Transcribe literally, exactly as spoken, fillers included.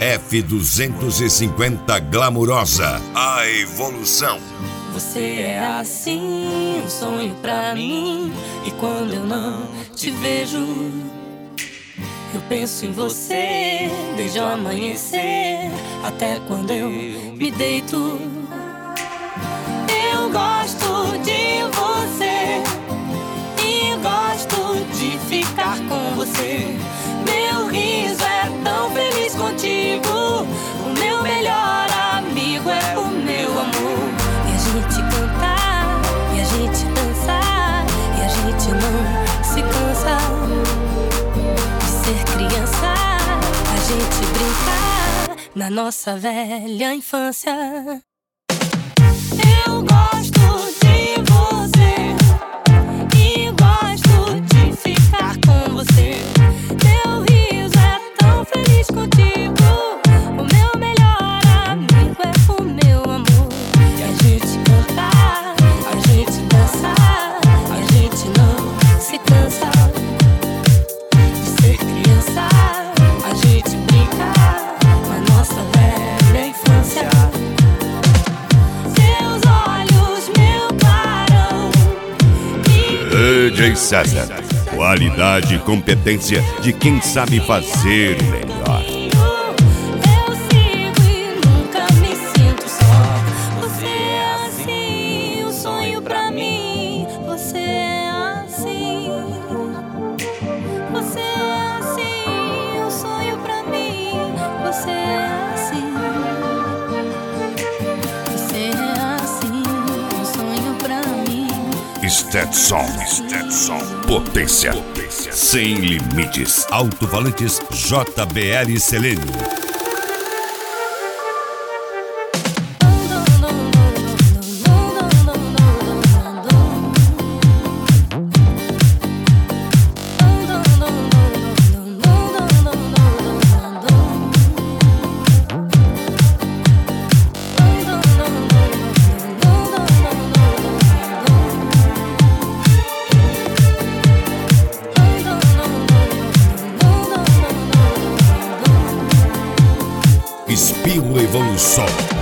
F duzentos e cinquenta Glamurosa, a evolução. Você é assim, um sonho pra mim. E quando eu não te vejo, eu penso em você desde o amanhecer até quando eu me deito. Eu gosto de você e gosto de ficar com você. Meu riso é tão feliz contigo. O meu melhor amigo é o meu amor. E a gente cantar, e a gente dançar, e a gente não se cansa de ser criança. A gente brincar na nossa velha infância. Eu gosto de você e gosto de ficar com você. Meu riso é tão feliz contigo. O meu melhor amigo é o meu amor. E a gente cantar, a gente dançar, a gente não se cansa de ser criança. A gente brincar na nossa velha infância. D J César, qualidade e competência de quem sabe fazer melhor. Eu sigo e nunca me sinto só. Você é assim, um sonho pra mim. Você é assim. Você é assim, um sonho pra mim. Você é assim. Você é assim, um sonho pra mim. Stetson, Stetson, potência, potência, sem limites. Alto-falantes J B L Selene. Espírito Evolução.